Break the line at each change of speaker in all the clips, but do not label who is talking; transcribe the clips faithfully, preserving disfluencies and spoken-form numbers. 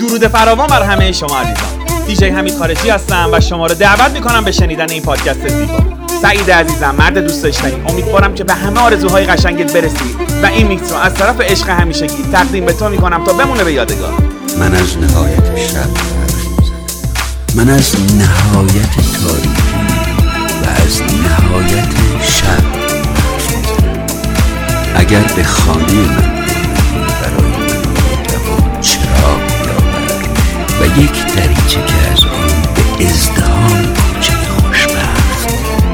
درود فراوان بر همه شما عزیزان. دیجی حمید خارجی هستم و شما رو دعوت میکنم به شنیدن این پادکست زیبا. سعید عزیزم، مرد دوست داشتنی، امیدوارم که به همه آرزوهای قشنگت برسی و این میکس رو از طرف عشق همیشگی تقدیم به تو میکنم تا بمونه به یادگار.
من از نهایت شب حرف میزنم، من از نهایت تاریکی و از نهایت شب حرف میزنم. اگر به خانه من برای من مدعو چراغ بیاورد و یک دریچه که از آن به ازدهام کوچه خوشبخت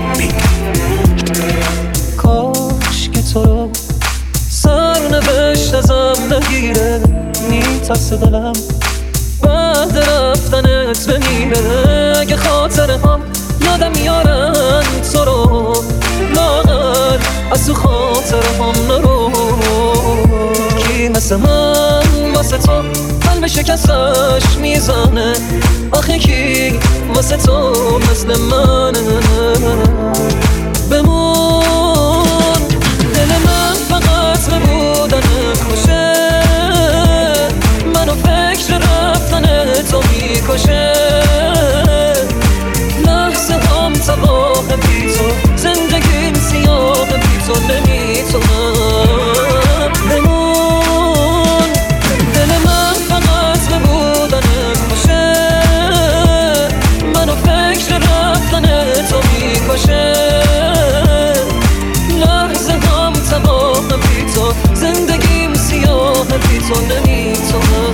بگیر.
کاش که تو رو سرنوشت ازم نگیره، میترسه دلم بعد رفتنت بمیره. اگه خاطره هم یادم میارن تو رو، لاغر از تو خاطره هم نرو. کی مثل من واسه تو قلب شکستش میزنه، آخه کی واسه تو مثل منه؟ بمون دل من فقط به بودن خوشه، منو فکر رفتن تو میکشه. لحظه هم تباه بی تو، زندگیم سیاه بی تو نمیتونم. بمون دل من فقط به بودن خوشه، منو فکر رفتن تو میکشه. لحظه هم تباه بی تو، زندگیم سیاه بی تو نمیتونم.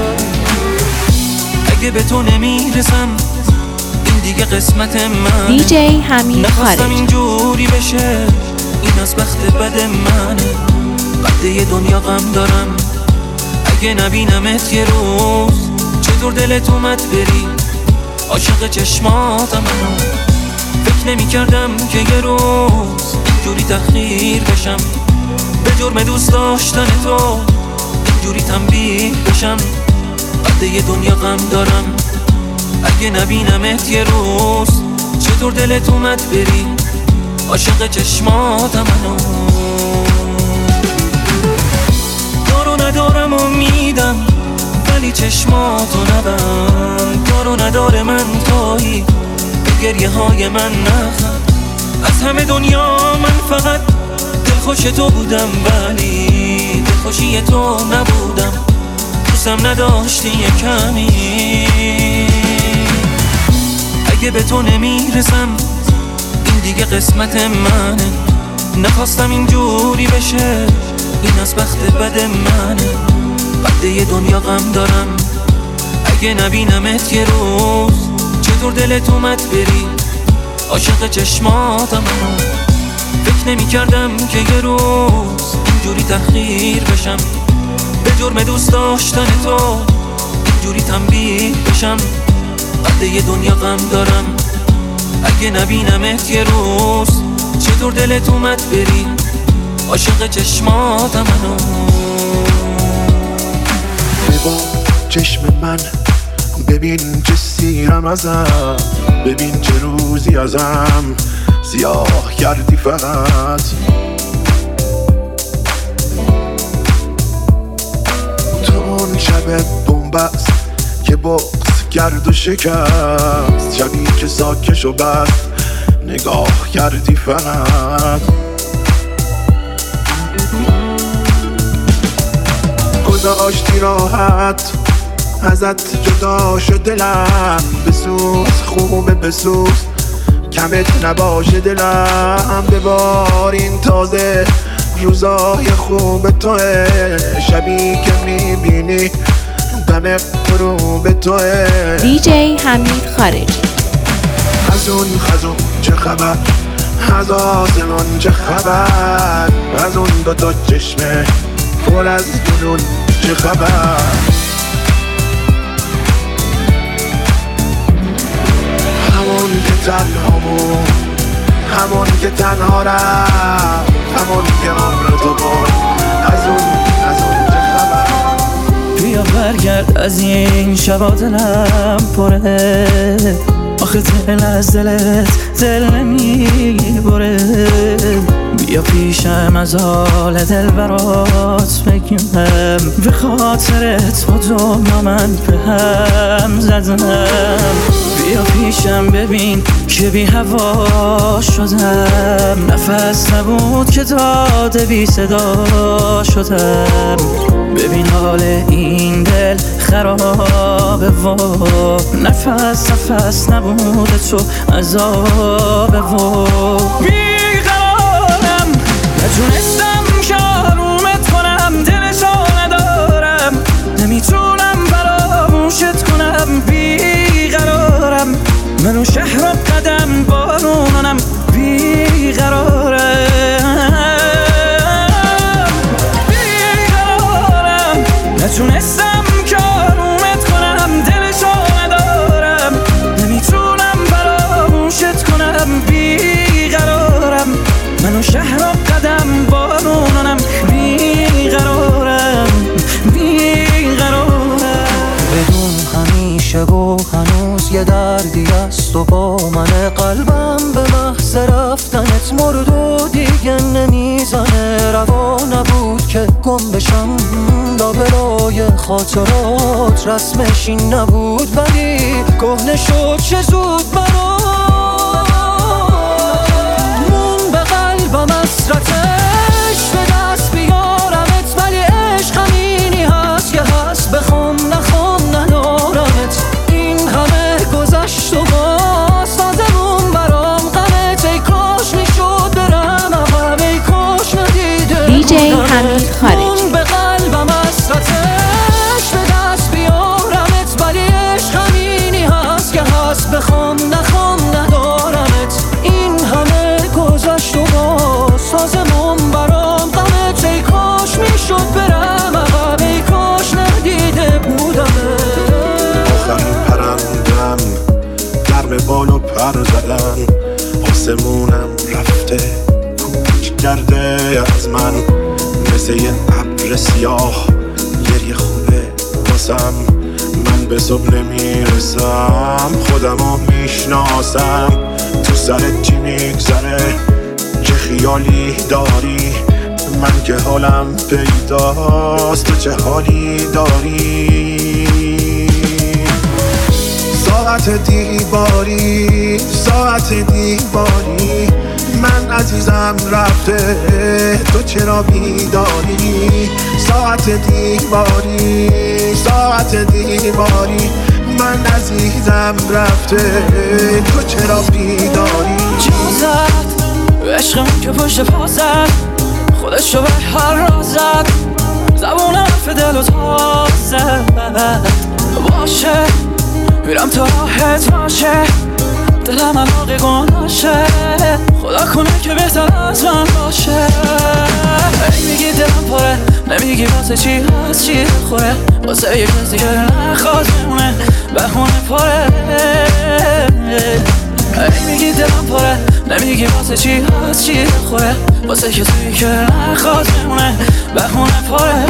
اگه به تو نمیرسم این دیگه قسمت من،
دیجی حمید خارجی.
نخواستم اینجوری بشه، این از بخت بد منه. بعد یه دنیا غم دارم، اگه نبینمت یه روز چطور دلت اومد بری عاشق چشماتم. منو فکر نمی کردم که یه روز اینجوری تخدیر بشم، به جرم دوست داشتن تو اینجوری تنبیه بشم. بعد یه دنیا غم دارم، اگه نبینمت یه روز چطور دلت اومد بری عاشق چشماتم. منو دارو ندارم امیدم، ولی چشماتو نبند. دارو نداره من تایی به گریه های من نخند. از همه دنیا من فقط دلخوش تو بودم، ولی دلخوشی تو نبودم. دوستم نداشتی یه کمی. اگه به تو نمیرسم این دیگه قسمت منه، نخواستم اینجوری بشه، این از بخت بد منه. بعد یه دنیا غم دارم، اگه نبینمت یه روز چطور دلت اومد بری عاشق چشماتم. منو فکر نمی کردم که یه روز اینجوری تحقیر بشم، به جرم دوست داشتن تو اینجوری تنبیه بشم. بعد یه دنیا غم دارم، اگه نبینمت یه روز چطور دلت اومد بری عاشق چشماتم. منو
ببا چشم من، ببین چه سیرم ازم، ببین چه روزی ازم سیاه کردی فقط. تو اون شب بومبست که بغض کرد و شکست، شبی که ساکش و بست نگاه کردی فقط. گذاشتی راحت ازت جدا شد دلم، بسوز خوبه بسوز کمت نباشه دلم. ببارین تازه روزای خوب توه، شبی که میبینی دم غروب توه.
دیجی حمید خارجی.
از اون خزون چه خبر، از آسمان چه خبر، از اون دوتا چشمه پر از جنون چه خبر. همون که تنهامون، همون که تنها رفت، همون که عمر تو بود، از اون از اون چه خبر.
بیا برگرد از این شبا دلم پره، آخه دل از دلت دل نمیبره. بیا پیشم از حال دل برات بگم، به خاطرت با دنیا من به هم زدم. بیا پیشم ببین که بی هوا شدم، نفس نبود که داده بی صدا شدم. ببین حال این دل خرابه و نفس نفس نبود تو عذابه و بیقرارم، نتونستم شارومت کنم، دلشو ندارم، نمیتونم فراموشت کنم. بیقرارم، منو شهر و قدم بارونم، بیقرارم بیقرارم، نتونستم کارومت کنم، دلشو ندارم، نمیتونم فراموشت کنم. بیقرارم، منو شهر و قدم بارونم، بیقرارم بیقرارم.
بدون همیشه و هنوز یه دردی است و با من قلبم به محض رفتنت مرد و دیگه نمیزنه. روا نبود که گم بشم لابلای خاطرات، رسمش این نبود ولی کهنه شد چه زود برام. مون به قلبم حسرتش به دست بیارمت، ولی عشق همینی هست که هست، بخوام نخوام ندارمت. این همه گذشت و باز سازمون برام غمت، ای کاش میشد برم عقب، ای کاش ندیده
دی جی حمید خارجی.
مون به قلبم حسرتش به دست بیارمت، ولی عشق همینی هست که هست، بخوام نخوام ندارمت. این همه گذشت و باز سازمون برام غمت، ای کاش میشد برم عقب، ای کاش ندیده بودمت.
آخرین پرندم گرم بال و پر زدن، آسمونم رفته کوچ کرده از من، مثل یه ابر سیاه گریه خوبه واسم. من به صبح نمیرسم، خودمو میشناسم، تو سرت چی میگذره، چه خیالی داری، من که حالم پیداست، تو چه حالی داری. ساعت دیواری ساعت دیواری، من عزیزم رفته، تو چرا بیداری. ساعت دیواری ساعت دیواری، من عزیزم رفته، تو چرا بیداری.
جوزد عشقم که پشت پا زد، خودشو به هر راز زد، زبون حرف دل و تا زد. باشه میرم تا راحت باشه، دلم علاقه گناشه، خدا کنه که بهتر از من باشه. ای میگی دلم پاره، نمیگی واسه چی هست چی خوره، واسه یک کسی که نخواد بمونه بهونه پاره. ای میگی دلم پاره، نمیگی واسه چی هست چی خوره، واسه کسی که نخواد بمونه بهونه پاره.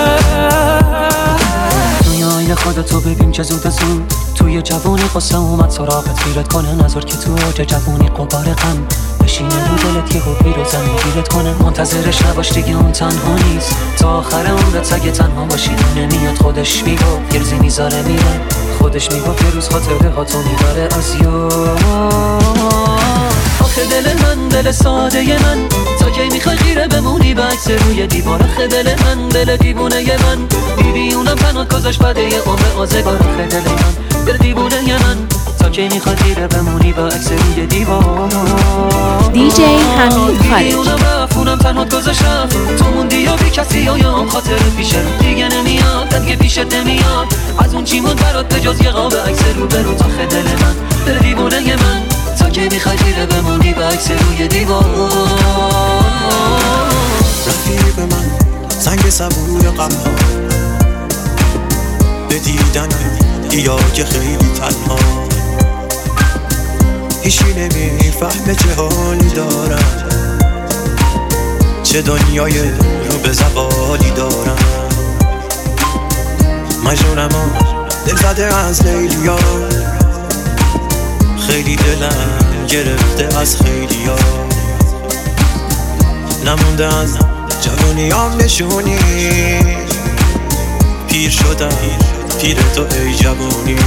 آینه خودتو ببین چه زود زود، توی جوونی قصه اومد سراغت، گیرت کنه نظر که تو اوج جوونی قبار غم بشینه رو دلت یه هوپی رو زمین گیرت کنه. منتظرش نباش دیگه اون تنها نیست، تا آخر عمرت اگه تنها باشی نمیاد خودش میگفت، یه روزی میذاره میره، خودش میگفت یه روز خاطره ها تو میبره از یاد. آخه دل من دل ساده من، تا کی میخوای خیره بمونی به عکس روی دیوار. آخه دل من دل دیوونه من، دیدی اونم پناه گذاشت بعد یه عمر آزگار. آخه دل من دل دیوونه من، تا کی میخوای خیره بمونی به عکس روی دیوار.
دی جی حمید خارجی.
اونم رفت اونم تنها گذاشت رفت، تو موندی و بی کسی و یا خاطر پیشه دیگه نمیاد، دیگه پیشت نمیاد. از اون چی موند برات به جز یه قاب عکس رو برو. آخه دل من دل دیوونه من، تا کی میخوای خیره بمونی به عکس روی دیوار.
رفیق من سنگ صبور غم ها، به دیدن یا که خیلی تنها، هیچی نمیفهمه چه حالی دارم، چه دنیای رو به زوالی دارم. مجنونم دل زده از لیلیا، خیلی دلم گرفته از خیلیا. نمونده از جوونیام نشونی. پیر شدم پیر تو ای جوونی،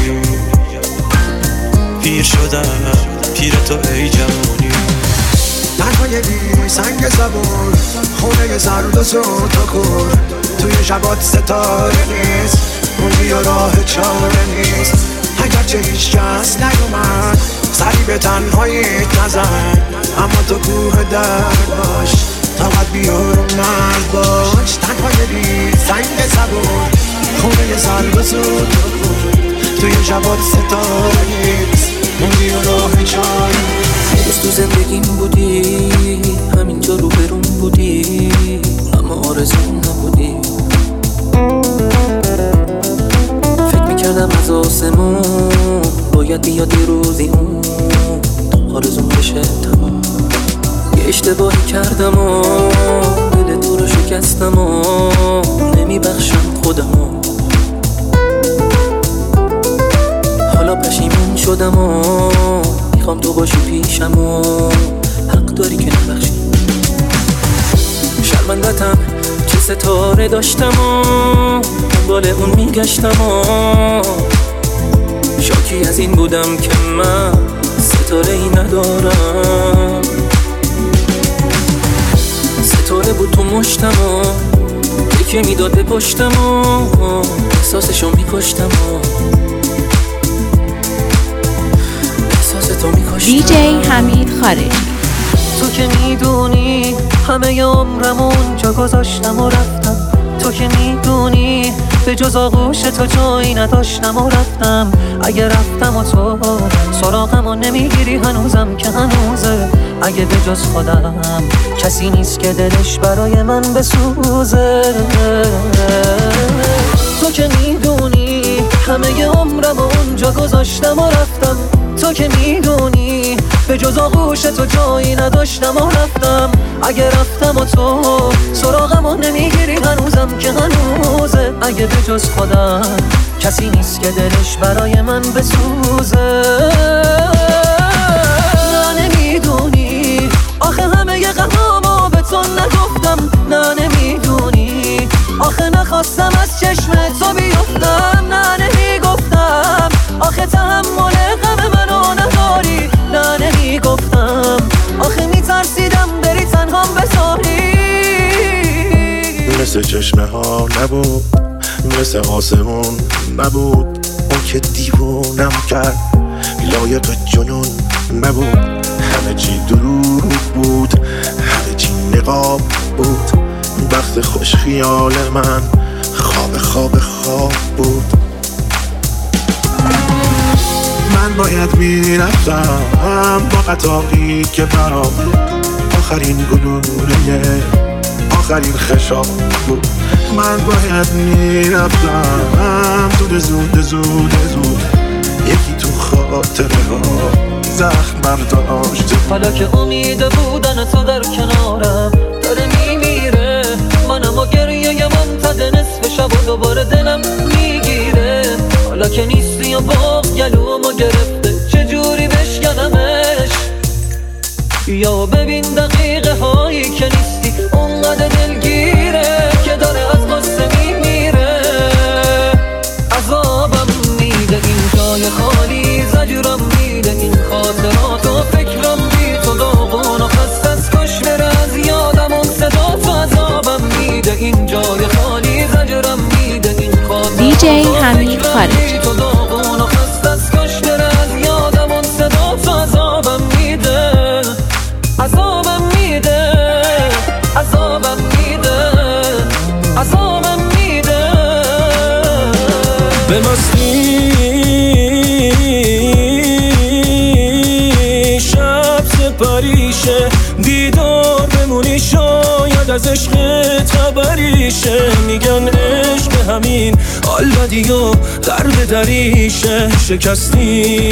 پیر شدم پیر تو ای جوونی.
تنهای بی سنگ زبون، خونه زرد و زود و کور، توی شبات ستاره نیست، موندی و راه چاره نیست. اگرچه هیچ کس نیومد سری به تنهاییت نزن، اما تو کوه درد باش، طاقت بیار و مرد باش. تنهای بی سنگ زبون، خونه زرد و زود و کور، توی شبات ستاره نیست، موندی و راه چاره نیست.
روز تو زندگیم بودی، همینجا رو برون بودی، اما آرزوم نبودی. فکر میکردم از آسمون باید بیاد یه روزی اون آرزوم بشه تمام. یه اشتباهی کردم و دل تو رو شکستم و نمیبخشم خودمو. حالا پشیمون شدم و میخوام تو باشی پیشم و حق داری که نبخشی. شرمندتم چه ستاره داشتم و دنبال اون میگشتم و شاکی از این بودم که من ستاره ای ندارم. ستاره بود تو مشتم و یکی میداد به پشتم و احساسشو میکشتم و
دی جی حمید خارجی.
تو که میدونی همه عمرم اونجا گذاشتم و رفتم، تو که میدونی به جز آغوش تو جایی نداشتم و رفتم. اگه رفتم و تو سراغم و نمیگیری هنوزم که هنوزه، اگه به جز خودم کسی نیست که دلش برای من بسوزه. تو که میدونی همه عمرم اونجا گذاشتم و رفتم، تو که میدونی به جز آغوش تو جایی نداشتم و رفتم. اگه رفتم و تو سراغم و نمیگیری هنوزم که هنوزه، اگه به جز خودم کسی نیست که دلش برای من بسوزه. نه نمیدونی آخه همه ی غمامو به تو نگفتم، نه نمیدونی آخه نخواستم از چشم تو بیفتم، نه نمیگفتم آخه تحمل غم منو نداری، نه نمیگفتم آخه میترسیدم بری تنهام بذاری.
مثل چشمه ها نبود، مثل آسمون نبود، اون که دیوونم کرد لایق جنون نبود. همه چی دروغ بود، همه چی نقاب بود، وقت خوش خیال من خواب خواب خواب بود. من باید میرفتم با قطاری که برام آخرین گلوله آخرین خشاب بود. من باید میرفتم زود زود زود زود یکی تو خاطره ها زخم برداشته.
حالا که امید بودن تو در کنارم داره میمیره، منم و گریه ی منتد نصف شب و دوباره دلم میگیره. حالا که نیستی و باغ گلومو گرفته چجوری بشکنمش. یا ببین دقیقه هایی که نیستی اونقدر دلگیره که داره از غصه میمیره. عذابم میده این جای خالی، زجرم میده این خاطرات و فکرم بی تو داغون و خسته از کش بره از یادم اون صدا تو. عذابم میده این جای خالی، زجرم میده این خاطرات
دی جی حمید خارجی.
تو داغون و خسته از کش بره از یادم اون صدا تو. عذابم میده عذابم میده عذابم میده عذابم میده.
به مستی شب سپریشه، دیدار بمونی شاید از عشقت خبریشه. میگن عشق همین حال بدی و درد دریشه. شکستی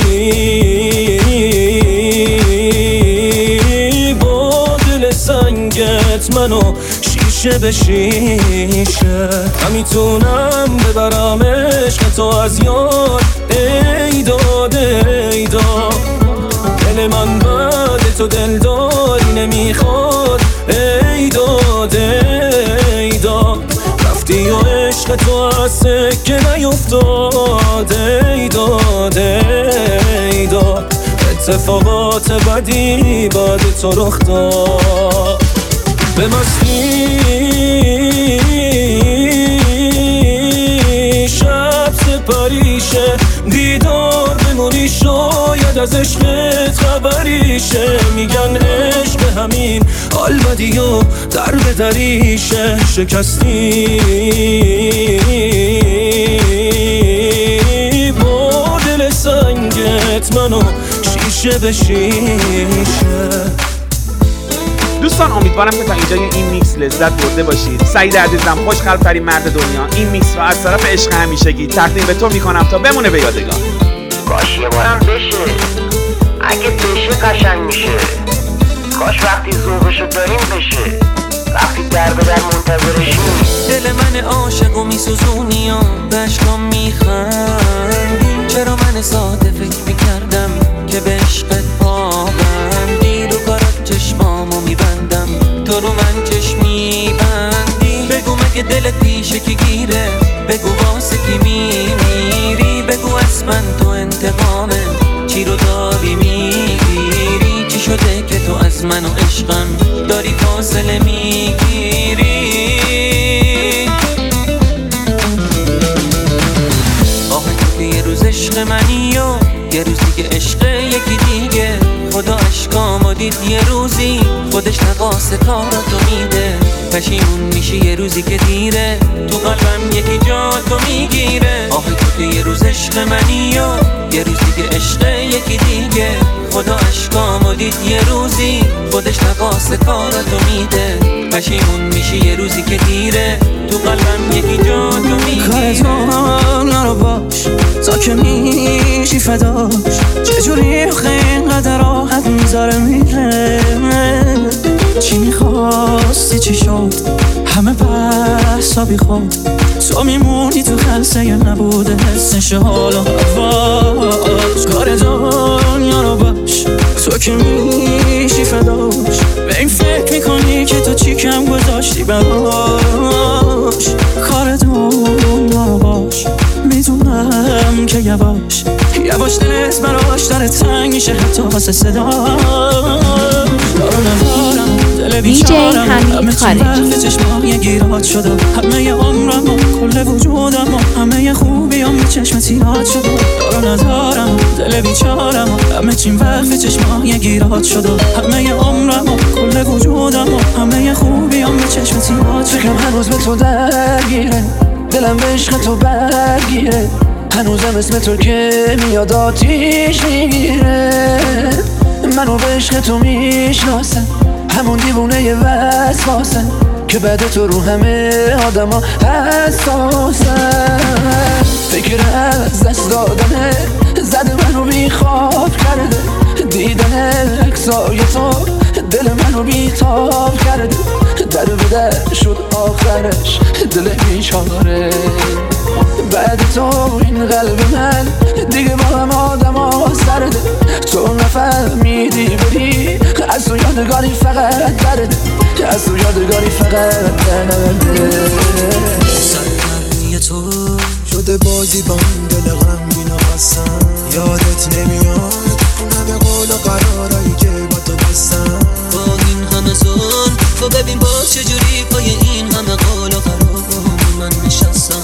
با دل سنگت منو شیشه به شیشه. نمیتونم ببرم عشق تو از یاد، ای داد ای داد. دل من بعد تو دلداری نمیخواد، ای داد تو از سکه نیفتاده ای داده ای داد اتفاقات بدی بعد تو رخ داد به مستی شب سپریشه بیدار بمونی شاید از عشقت خبریشه میگن عشق همین حال بدی و در به دریشه شکستی با دل سنگت منو شیشه به شیشه.
دوستان امیدوارم که تا اینجای این میکس لذت برده باشید. سعید عزیزم خوشقلب ترین مرد دنیا این میکس رو از طرف عشق همیشگی تقدیم به تو میکنم تا بمونه به یادگار.
کاش یه بارم بشه، اگه بشه قشنگ میشه. کاش وقتی ذوقشو داریم بشه، وقتی در به در منتظرشیم.
دل من عاشق و میسوزونی و بشکام میخندی. چرا من ساده فکر میکردم که به عشقت پابندی. رو کارات چشمامو میبندم تو رو من چشم میبندی. بگو مگه دلت پیشه کی گیره، بگو واسه کی میمیری. بگو از من تو انتقامه چی رو داری میگیری. چی شده که تو از من و عشقم داری فاصله میگیری. آخه تو که یه روز عشق منی و یه روز دیگه عشق یکی دیگه. خدا عشقامو دید یه روزی خودش نقاس کاراتو میده. پشیمون میشی یه روزی که دیره تو قلبم یکی جا تو میگیره. آخه تو که یه روز عشق منی و یه روز دیگه عشق یکی دیگه. خدا عشقامو دید یه روزی خودش نقاس کاراتو میده. پشیمون میشی یه روزی که دیره تو قلبم یکی جا تو میگیره.
کارتون نرو باش تا که میشی فداش. چجوری اینقدر راحت میذاره میره. چی میخواستی چی شد همه بحثا بی خود. تو میمونی تو خلصه نبوده حسش حال و هواش. کار دنیا رو باش تو که میشی فداش. به این فکر میکنی که تو چی کم گذاشتی براش. کار دنیا رو باش میدونم که یواش یواش دلت براش داره تنگ میشه حتی واسه صداش. دارو ندارم دل بیچارم همه چی وقت چشمای گیرات شده. همه عمرم و کل وجودم و همه خوبیام به چشم تیرات شده. دارو ندارم دل بیچارم همه چی وقت چشمای گیرات شده. همه عمرم و کل وجودم و همه خوبیام به چشم تیرات شده.
فکرم هنوز به تو درگیره، دلم به عشق تو برگیره. هنوزم اسم تو که میاد آتیش میگیره. منو به عشق تو میشناسم همون دیوونه ی وسواسم که بعد تو رو همه آدم ها حساسم. فکر از دست دادنه زده منو بی خواب کرده. دیدن اکسای تو دل منو بی تاب کرده. در به در شد آخرش دل بیچاره. بعد تو این قلب من دیگه با هم آدم ها سرده. تو نفهمیدی بری از تو یادگاری فقط درده. از تو یادگاری فقط درده.
سرگرمی تو
شده بازی با این دل غمگین و خستم. یادت نمیاد اون همه قول و قرارایی که با تو بستم.
با این همه زن تو ببین باز چجوری پای این همه قول و قرار من نشستم.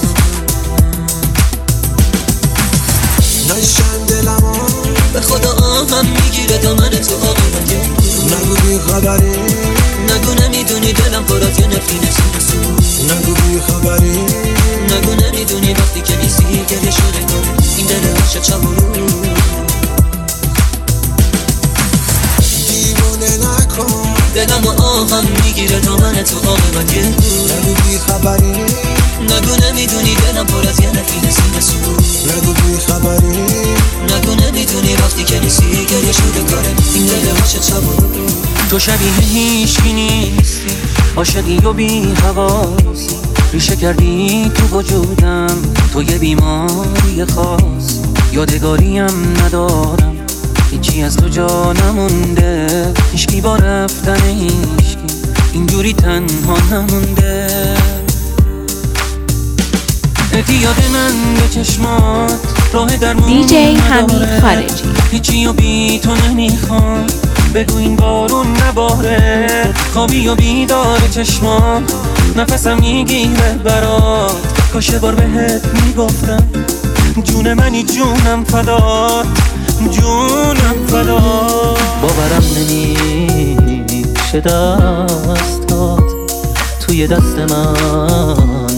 نشن دلمو
به خدا آهم میگیره دامن تو آقا.
نگو بی خبری
نگو نمیدونی دلم پرات یه نفرین سو.
نگو بی خبری
نگو نمیدونی وقتی که نیستی گریه شده داره این دل عاشق چمورو.
دیوانه نکن
دلم و آهم میگیره دامن تو آقا.
نگو بی خبری
نگو نمیدونی دلم پرات یه نفرین سو.
نگو بی خبری
نگو نمیدونی وقتی که نیستی گریه شده داره این دل عاشق چمورو. تو شبیه هیچکی نیستی عاشقی و بی حواسی. ریشه کردی تو وجودم تو یه بیماری خاص. یادگاریم ندارم هیچی از تو جا نمونده. هیچکی با رفتن هیچکی اینجوری تنها نمونده. اتیاد من به چشمات راه درمون
دیجی حمید خارجی.
هیچی و بی تو نمیخوام، بگو این بارون نباره، خوابی و بیدار چشمات نفسم میگیره برات، کاش بار بهت میگفتم جون منی جونم فدات، جونم فدات.
باورم نمیشه دستات توی دست من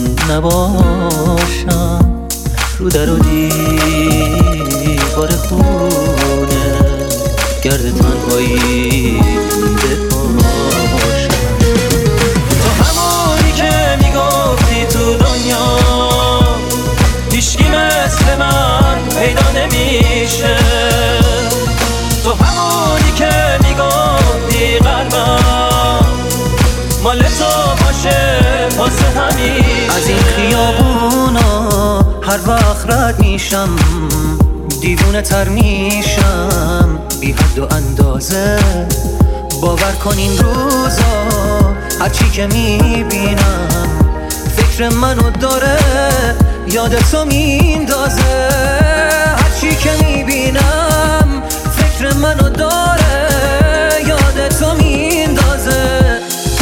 نباشم، رو در و دیوار خونه گرد تنهایی بپاشم.
تو همونی که میگفتی تو دنیا هیچکی مثل من پیدا نمیشه، تو همونی که میگفتی قلبم مال تو باشه واسه همیشه.
از این خیابونا هر وقت رد میشم دیوونه تر میشم بی حد و اندازه، باور کن این روزا هرچی که میبینم فکر منو داره یاد تو میندازه، هرچی که میبینم فکر منو داره یاد تو میندازه.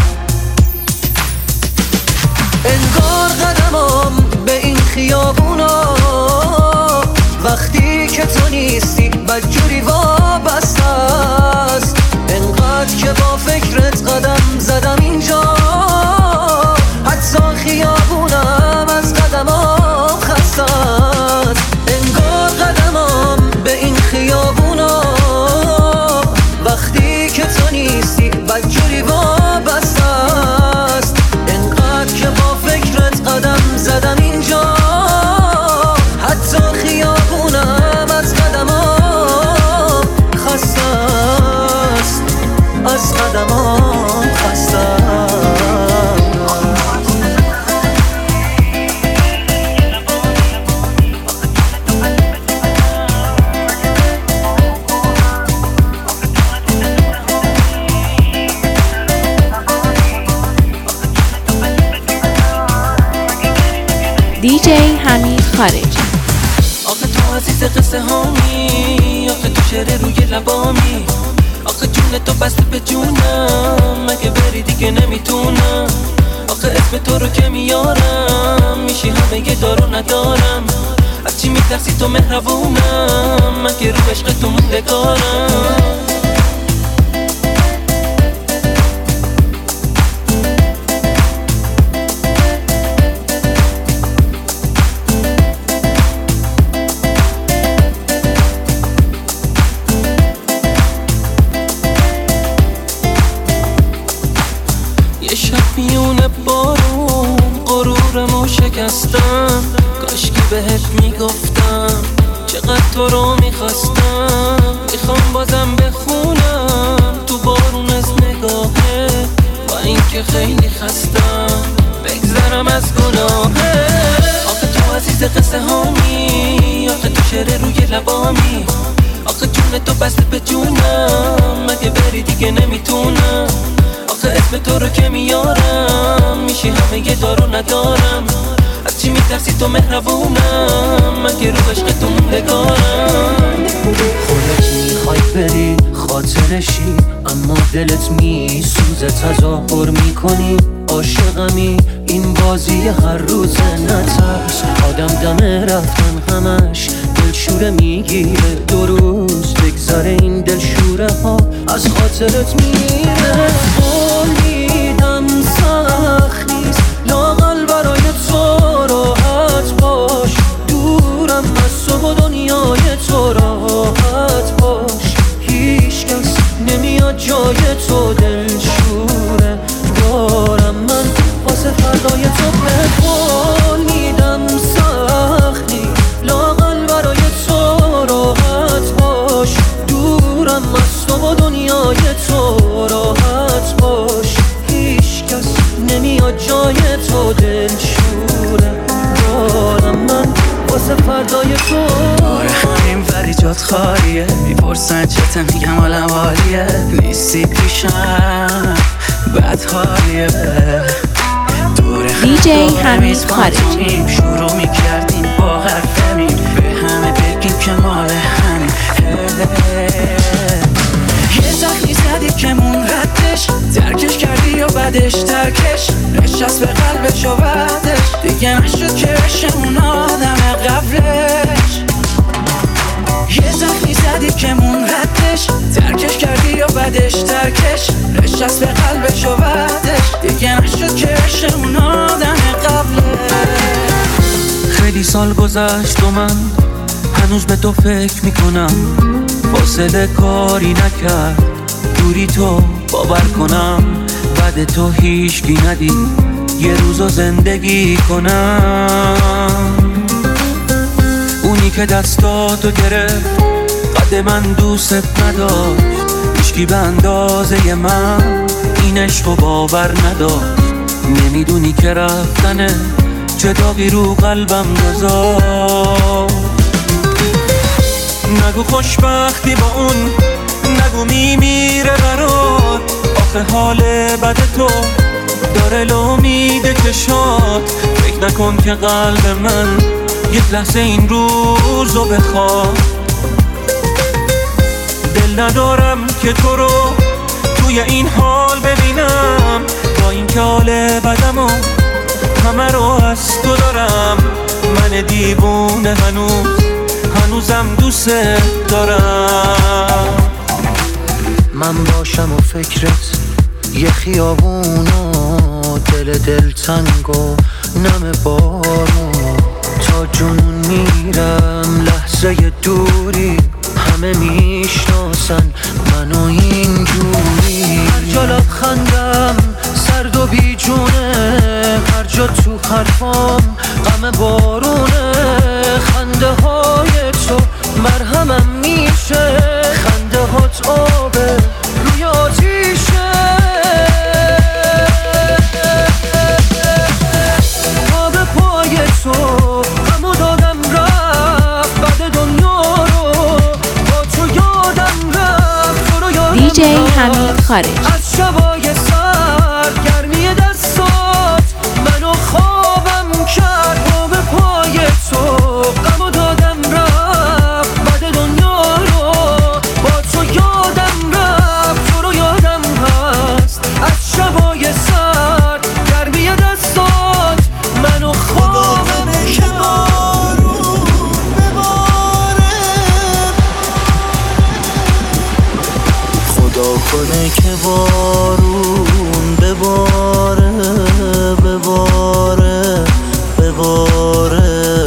انگار قدمم به این خیابونا وقتی که تو نیستی بدجوری وابسته است، انقدر که با فکرت قدم زدم اینجا حتی خیابونم از قدمم خسته است. انگار قدمم به این خیابونا وقتی که تو نیستی بدجوری وابسته است، انقدر که با فکرت قدم زدم اینجا حتی خیابونم از قدمام خسته است، از قدمام خسته است.
دیجی حمید خارجی.
آخه تو عزیز قصه هامی، آخه تو شعر روی لبامی، آخه جون تو بسته به جونم، مگه بری دیگه نمیتونم، آخه اسم تو رو که میارم میشی همه یه دارو ندارم، از چی میترسی تو مهربونم، مگه رو عشق تو موندگارم. میونه بارون غرورمو شکستم، کاش که بهت میگفتم چقدر تو رو میخواستم، میخوام بازم بخونم تو بارون از نگاهه، با اینکه خیلی خستم بگذرم از گناهه. آخه تو عزیز قصه هامی، آخه تو شعر روی لبامی، آخه جون تو بسته به جونم، مگه بری دیگه نمیتونم، آخه اسم تو رو که میارم میشی همه یه دارو ندارم، از چی میترسی تو مهربونم، مگه رو عشق تو موندگارم.
خودت میخوای بری خاطرشی اما دلت میسوزه، تظاهر میکنی عاشقمی، این بازی هر روزه نترس، آدم دم رفتن همش دلشوره میگیره، دو روز بگذره این دلشوره ها از خاطرت میره. امیدم سخت نیست لااقل برای تو راحت باش، دورم از تو و دنیای تو راحت باش، هیچ کس نمیاد جای تو دلشوره دارم من واسه فردای تو به قول میدم سخت نیست لااقل برای تو راحت باش، دورم از تو و دنیای تو راحت باش، هیچ کس نمیاد جای تو دلشوره دارم من واسه فردای تو.
آره همین ولی جات خالیه، میپرسن چته میگم حالم عالیه، نیستی پیشم بد حالیه، دوره
دیجی حمید خارجی.
شروع میکردیم با حرفمیم به همه بگیم که مال همین. یه زخمی زدی که مون ردش، ترکش کردی و بعدش ترکش نشست به قلبش و بعدش دیگه نشد که بشمون آدم قبلش. یه زخمی زدی که مون ردش، ترکش کردی و بعدش ترکش نشست به قلبش و بعدش دیگه نشد که بشمون آدم قبلش.
خیلی سال گذشت و من هنوز به تو فکر میکنم، فاصله کاری نکرد دوری تو باور کنم، بعد تو هیچکی ندید یه روزو زندگی کنم. اونی که دستاتو گرفت قد من دوست نداشت، هیچکی به اندازه من این عشقو باور نداشت. نمیدونی که رفتنه چه داغی رو قلبم گذاشت. نگو خوشبختی با اون، نگو میمیره برات، آخه حال بد تو داره لومیده چشات. فکر نکن که قلب من یک لحظه این روزو بخواد. دل ندارم که تو رو توی این حال ببینم، با این که حال بدمو همه رو از تو دارم. من دیوونه هنوز هنوزم دوست دارم.
من باشم و فکرت یه خیابون و دل دل تنگ و نم بارون، تا جنون میرم لحظه دوری همه میشناسن منو اینجوری. هر جا لبخندم سرد و بیجونه، هر جا تو حرفام غم بارونه. خنده های تو مرهمم میشه، خنده هات آبه روی آتیشه. تا به پای تو غمو دادم رفت، بعد دنیا رو با تو یادم رفت. تو رو یادم
دیجی حمید خارجی.
از شبای سر گرمی دستات منو خوابم کرد. تا به پای تو غمو دادم رفت، بعد دنیا رو با تو یادم رفت. تو رو یادم هست از شبای سر گرمی دستات منو خوابم کرد. خدا کنه که بارون بباره بباره بباره.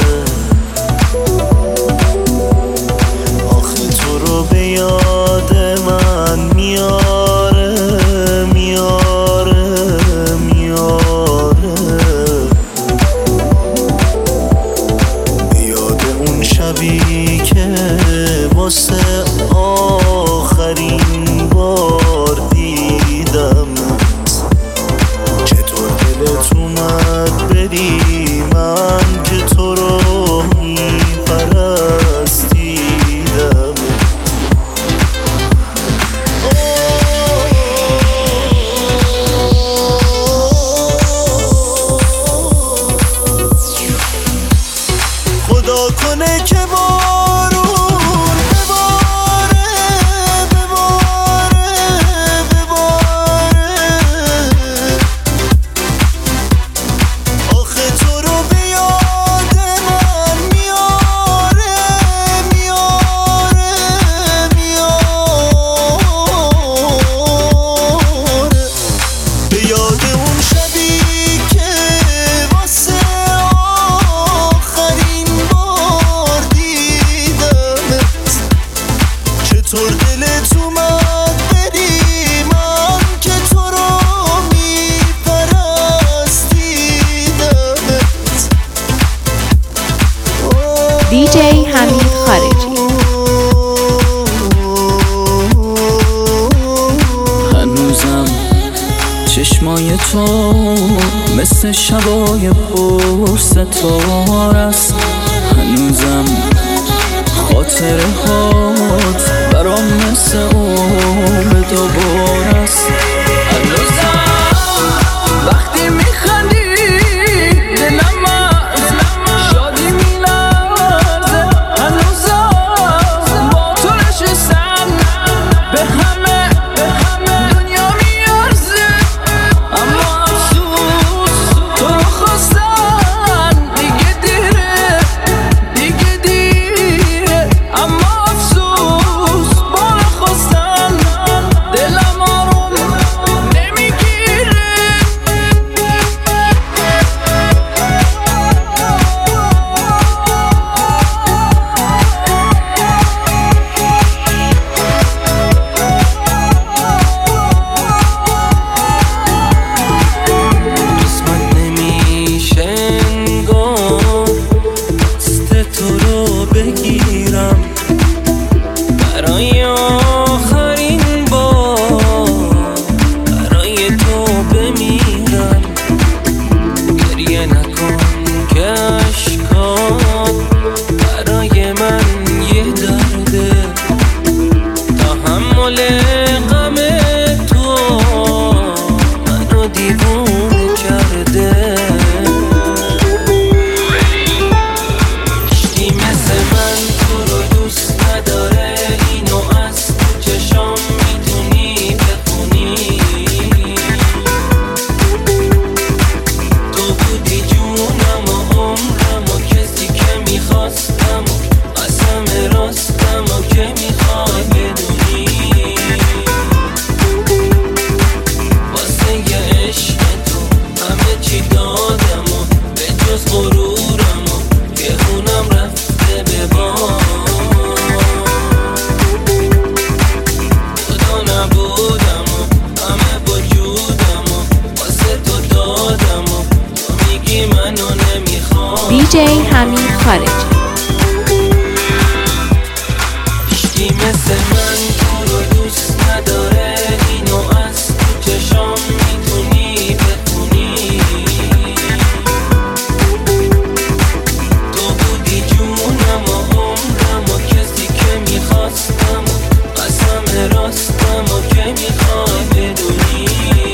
آخه تو رو به یاد من میاره میاره میاره. به یاد اون شبی که واسه آخرین بار دیدم، چطور دلت اومد بری من که تو رو میپرستیدم. خدا کنه که بارون بباره بباره بباره. آخه تو رو به یاد من میاره میاره میاره. به یاد اون شبی که واسه آخرین بار دیدمت، چطور دلت اومد بری من که تو رو میپرستیدمت.
دیجی حمید خارجی.
هنوزم چشمای تو مثل شبای پرستاره است، هنوزم خاطره هات برام مثل عمر دوباره است. هنوزم وقتی میخندی
تو رو بگیرم برای آخرین بار، برای تو بمیرم. گریه نکن که اشکات برای من یه درده، تحمل غم تو منو دیوونه کرده. هیچکی مثل من تو رو دوست نداره، اینو از تو چشام میتونی بخونی. تو بودی جونم و عمرم و کسی که میخواستم و قسم راستم و که میخوای بدونی. واسه یه عشق تو همه چی دادم و به جز غرورم و که اونم رفته به بام. خدا نبودم و همه وجودم و واسه تو دادم و تو میگی منو نمیخوام.
دیجی حمید خارجی.
هیچکی مثل من تو رو دوست نداره، اینو از تو چشام میتونی بخونی. تو بودی جونم و عمرم و کسی که میخواستم و قسم راستم و که میخوای بدونی.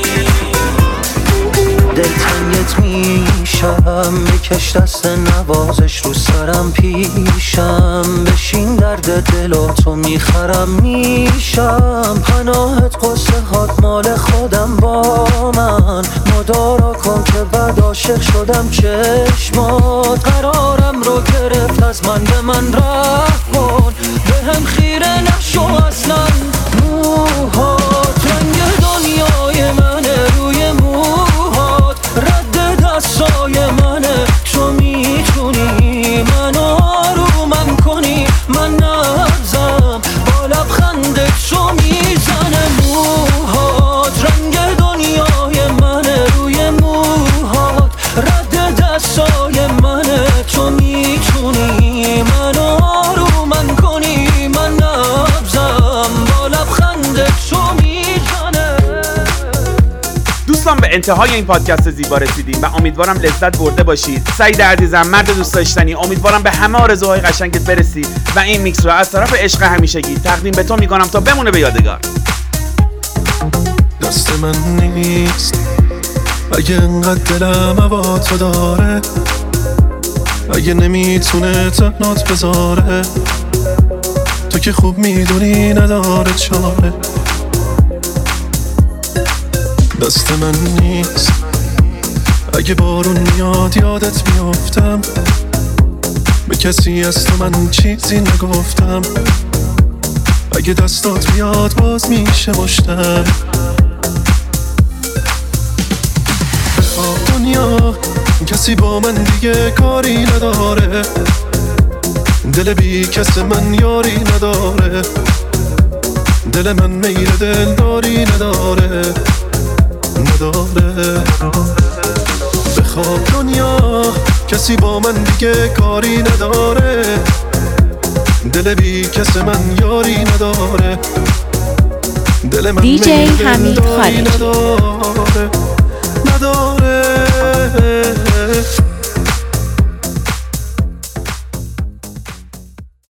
دلتنگت میشم، بکش دست نوازش رو سرم پیشم، بشین درد دل و تو میخرم میشم. پناهت قصه هات مال خودم با من، مدارا کن که بعد عاشق شدم چشمات. قرارم رو گرفت از من به من رفت کن، به هم خیره نشو اصلا. موهات رنگ دنیای منه، روی موهات رد دستای منه. تو میتونی منو آرومم کنی، من نبزم با لبخندت تو میزنه. موهات رنگ دنیای منه، روی موهات رد دستای منه. تو میتونی منو آرومم کنی، من نبزم با لبخندت تو میزنه.
دوستان به انتهای این پادکست زیبا رسیدیم و امیدوارم لذت برده باشید. سعید عزیزم، مرد دوست داشتنی، امیدوارم به همه آرزوهای قشنگت برسی و این میکس رو از طرف عشق همیشگی تقدیم به تو میکنم تا بمونه به یادگار.
دست من نیست اگه انقدر دلم هوا تو داره، اگه نمیتونه تنات بذاره، تو که خوب میدونی نداره چاره. دست من نیست اگه بارون میاد یادت میافتم، به کسی از تو من چیزی نگفتم. اگه دستات بیاد باز میشه مشتم. بخواه دنیا کسی با من دیگه کاری نداره، دل بی کس من یاری نداره، دل من میل دلداری نداره نداره. بخواه دنیا کسی با من دیگه کاری نداره، دل بی کس من یاری نداره، دل من
دیجی حمید
دلداری
خارجی.
نداره نداره.